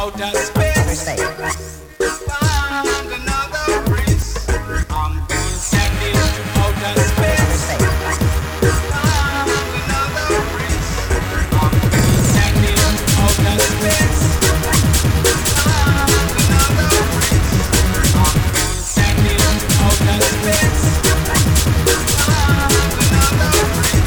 outer space. Find another breeze. I'm going sending to outer space. Find another breeze. I'm going sending to outer space. Find another breeze. I'm going sending to outer space. Find another breeze.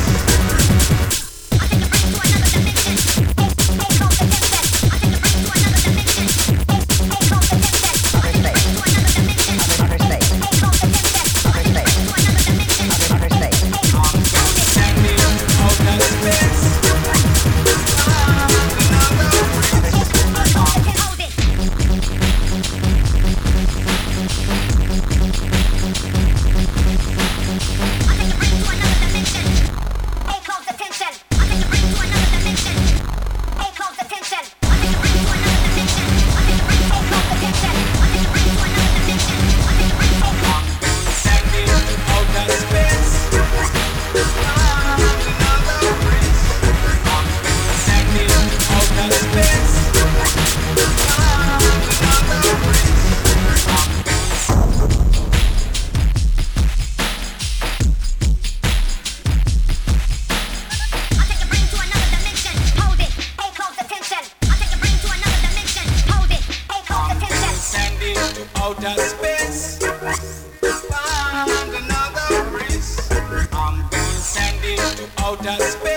Outer space, find another breeze. I'm going sending to outer space.